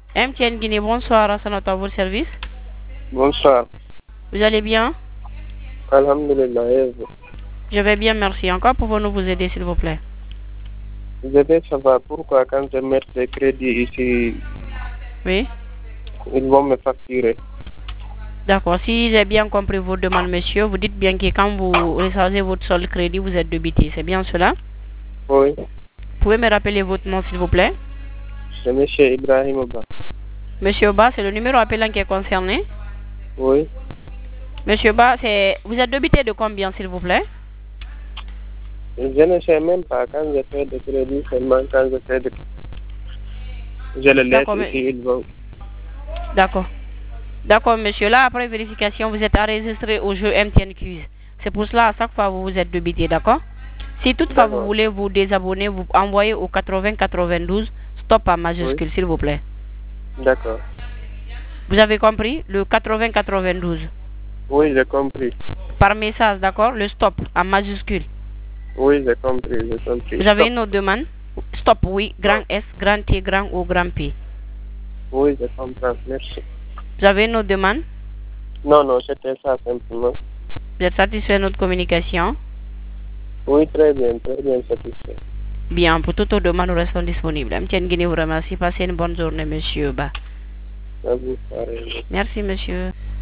MTN Guinée, bonsoir, à votre service. Bonsoir. Vous allez bien? Alhamdulillah. Je vais bien, merci. Encore pouvons-nous vous aider, s'il vous plaît? Je vais savoir pourquoi quand je mets des crédits ici, Oui. ils vont me facturer. D'accord. Si j'ai bien compris vos demandes, monsieur, vous dites bien que quand vous rechargez votre solde crédit, vous êtes débité. C'est bien cela? Oui. Pouvez me rappeler votre nom, s'il vous plaît? C'est M. Ibrahim Oba. Monsieur Ba, c'est le numéro appelant qui est concerné? Oui. Monsieur Ba, vous êtes débité de combien, s'il vous plaît? Je ne sais même pas quand je fais des crédits, seulement quand je fais des... Je le laisse ici, ils vont... D'accord. D'accord, monsieur. Là, après vérification, vous êtes enregistré au jeu MTN Quiz. C'est pour cela, à chaque fois, vous êtes débité, d'accord? Si toutefois vous voulez vous désabonner, vous envoyez au 8092 stop à majuscule, s'il vous plaît. D'accord. Vous avez compris? Le 8092. Oui, j'ai compris. Par message, d'accord? Le stop en majuscule. Oui, j'ai compris, j'ai compris. Vous avez une autre demande? Stop, oui. Grand S, grand T, grand O, grand P. Oui, je comprends. Merci. Vous avez une autre demande? Non, c'était ça simplement. Vous êtes satisfait de notre communication? Oui, très bien satisfait. Bien, pour toute autre demande, nous restons disponibles. MTN Guinée vous remercie. Passez une bonne journée, monsieur Ba. À vous, pareil. Merci, monsieur.